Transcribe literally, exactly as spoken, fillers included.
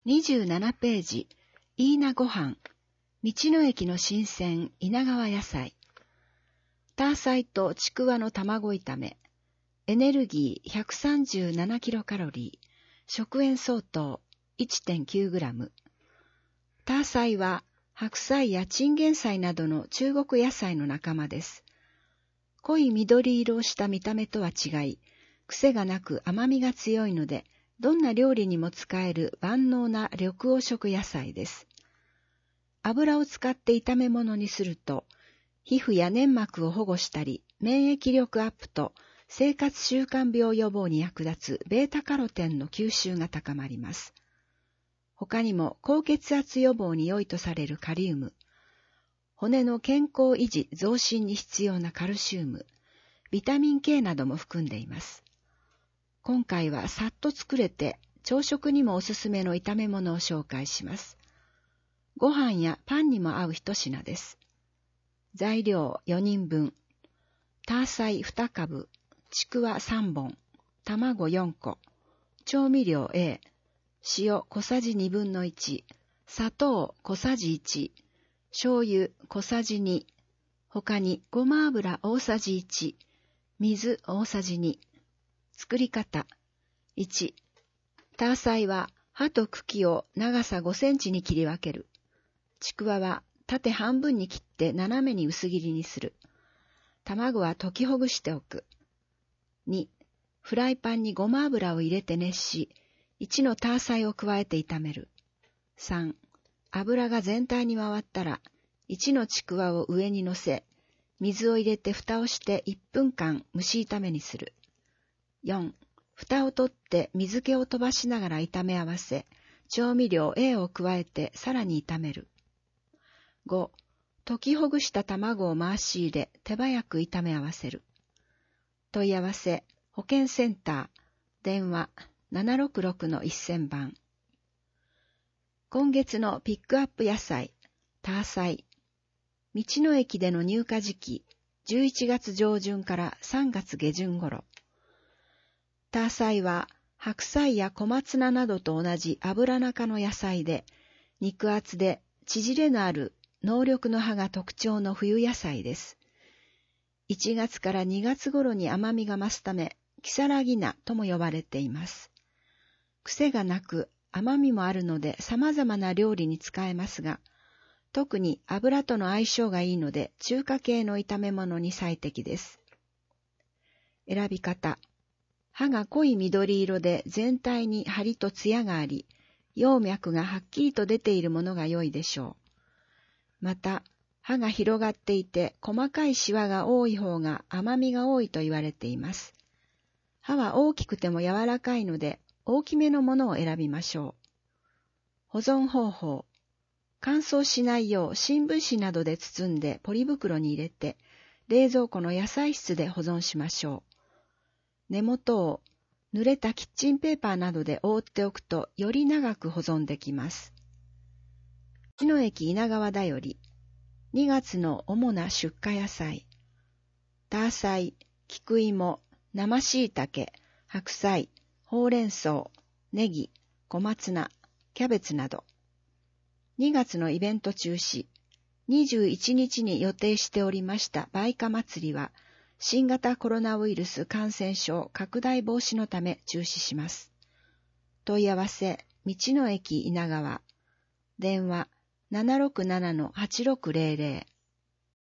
にじゅうななページ、いいなごはん、道の駅の新鮮稲川野菜。ターサイとちくわの卵炒め。エネルギー ひゃくさんじゅうななキロカロリー、食塩相当 いちてんきゅうグラム。ターサイは白菜やチンゲン菜などの中国野菜の仲間です。濃い緑色をした見た目とは違い、癖がなく甘みが強いので、どんな料理にも使える万能な緑黄色野菜です。油を使って炒め物にすると、皮膚や粘膜を保護したり、免疫力アップと生活習慣病予防に役立つベータカロテンの吸収が高まります。他にも高血圧予防に良いとされるカリウム、骨の健康維持増進に必要なカルシウム、ビタミン K なども含んでいます。今回はさっと作れて朝食にもおすすめの炒め物を紹介します。ご飯やパンにも合う一品です。材料よにんぶん、ターサイにかぶ、ちくわさんぼん、卵よんこ、調味料 A、塩小さじにぶんのいち、砂糖小さじいち、醤油小さじに、他にごま油大さじいち、水大さじに。作り方。いち、ターサイは葉と茎を長さごセンチに切り分ける。ちくわは縦半分に切って斜めに薄切りにする。卵は溶きほぐしておく。に、フライパンにごま油を入れて熱し、いちのターサイを加えて炒める。さん、油が全体に回ったら、いちのちくわを上に乗せ、水を入れて蓋をしていっぷんかん蒸し炒めにする。よん、蓋を取って水気を飛ばしながら炒め合わせ、調味料 A を加えてさらに炒める。ご、溶きほぐした卵を回し入れ、手早く炒め合わせる。問い合わせ、保健センター、電話 ななろくろくのせんばん。今月のピックアップ野菜、ターサイ。道の駅での入荷時期、じゅういちがつじょうじゅんからさんがつげじゅん頃。ターサイは白菜や小松菜などと同じ油中の野菜で、肉厚で縮れのある濃緑の葉が特徴の冬野菜です。いちがつからにがつ頃に甘みが増すため、キサラギナとも呼ばれています。癖がなく甘みもあるので様々な料理に使えますが、特に油との相性がいいので中華系の炒め物に最適です。選び方。葉が濃い緑色で全体に張りと艶があり、葉脈がはっきりと出ているものが良いでしょう。また、葉が広がっていて細かいシワが多い方が甘みが多いと言われています。葉は大きくても柔らかいので大きめのものを選びましょう。保存方法。乾燥しないよう新聞紙などで包んでポリ袋に入れて、冷蔵庫の野菜室で保存しましょう。根元を濡れたキッチンペーパーなどで覆っておくとより長く保存できます。道の駅稲川だより、にがつの主な出荷野菜。ターサイ、菊芋、生椎茸、白菜、ほうれん草、ネギ、小松菜、キャベツなど。にがつのイベント中止。にじゅういちにちに予定しておりました梅花祭りは、新型コロナウイルス感染症拡大防止のため中止します。問い合わせ、道の駅稲川。電話 ななろくななのはちろくぜろぜろ。